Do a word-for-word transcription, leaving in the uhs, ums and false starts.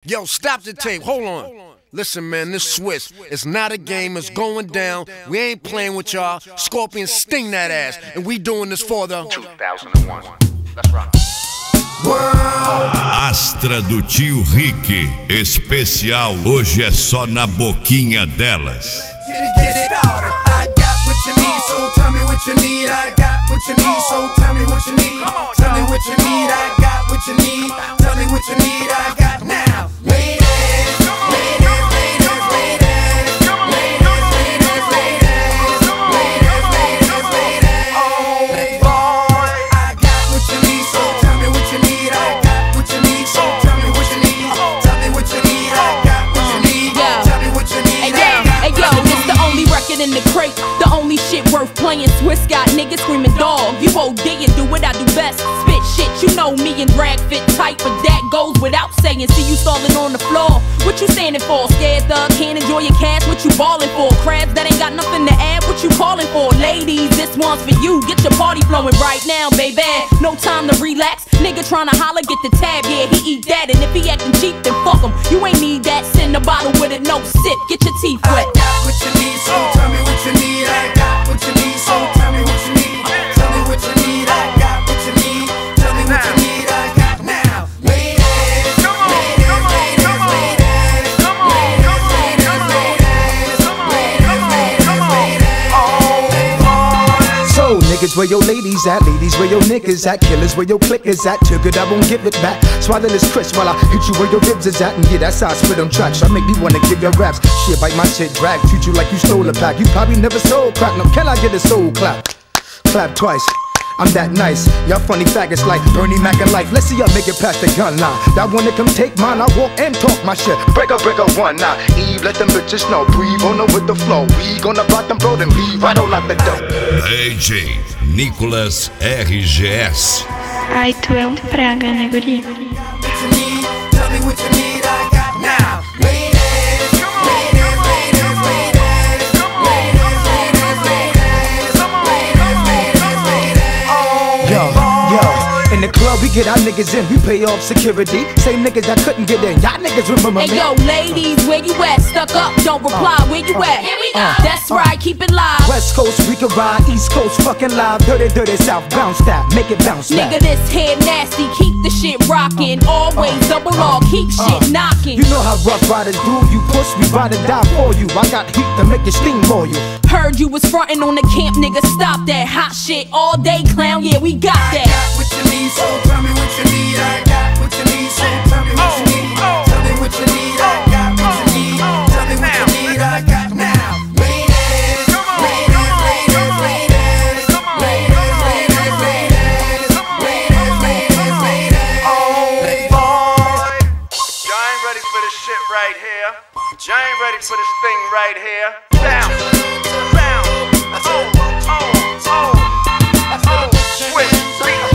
Yo, stop the tape. Hold on. Listen, man, this Swiss, it's not a game, it's going down. We ain't playing with y'all. Scorpion, sting that ass. And we doing this for the two thousand one. Let's rock. Astra do tio Rick, especial, hoje é só na boquinha delas. Get it out. I got what you need, so tell me what you need. I got what you need, so tell me what you need. Tell me what you need. I got what you need. Tell me what you need. I got now. Ladies, ladies, ladies, ladies, ladies, ladies, ladies, ladies, ladies, ladies. Oh boy, I got what you need, so tell me what you need. I got what you need, so tell me what you need. Tell me what you need. I got what you need. Tell me what you need. Hey yo, it's the only record in the crate, the only shit worth playing. Swiss got niggas screaming dog. You O D and do what I do best. Spit shit, you know me and drag fit tight, but that goes without saying. See you stalling on the floor. What you standing for? Scared thug, can't enjoy your cash. What you ballin' for? Crabs that ain't got nothing to add. What you calling for? Ladies, this one's for you. Get your party flowing right now, baby. No time to relax. Nigga tryna holler, get the tab. Yeah, he eat that, and if he acting cheap, then fuck him. You ain't need that. Send a bottle with it, no sip. Get your teeth wet. I got what you need, so tell me what you need. I got what you need, so tell me what you need. Tell me what you need. I got what you need. Tell me what you need. I got now. Ladies, ladies, ladies, ladies, ladies, ladies, ladies, ladies, ladies. Oh boy. So niggas, where your ladies at? Ladies, where your niggas at? Killers, where your clickers at? Too good, I won't give it back. Swallow this crisp while I hit you where your ribs is at. And yeah, that's how I spit on tracks. I make me wanna give your raps. Shit, bite my shit, drag. Treat you like you stole a pack. You probably never sold crack. No, can I get a soul clap? Clap twice. I'm that nice. Y'all funny faggots like Bernie Mac and life. Let's see y'all make it past the gun line. That wanna come take mine, I walk and talk my shit. Break up, break up one now. Eve, let them bitches know. Breathe on with the flow. We gonna block them bro, then leave right on out the door. D J Nicolas R G S. Ai, tu é um praga, né, guri? What you need, tell me what you need. I got now. Ladies, ladies, ladies, ladies, ladies, ladies, ladies, ladies, ladies. Oh, Yo, yo, in the club we get our niggas in, we pay off security. Same niggas that couldn't get in, y'all niggas remember me. Hey yo, ladies, where you at? Stuck up, don't reply. Where you at? Here we go. That's right, keep it live. West Coast, we can ride, East Coast, fucking live. Dirty, dirty South, bounce that, make it bounce back. Nigga, this head nasty, keep the shit rockin'. Always double R, keep shit knockin'. You know how rough riders do, you push, we ride and die for you. I got heat to make you steamroll you. Heard you was frontin' on the camp, nigga, stop that hot shit all day, clown, yeah, we got I that. got what you need, so tell me what you need. I got what you need, so tell me what you need. Tell me what you need. I got what you need. Tell me what you need. I got now. Ladies, ladies, ladies, ladies, ladies, ladies, ladies, ladies, ladies, ladies. Oh boy, Y'all ain't ready for this shit right here. Y'all ain't ready for this thing right here. Bounce, bounce, oh, oh, oh, oh, Swiss, beat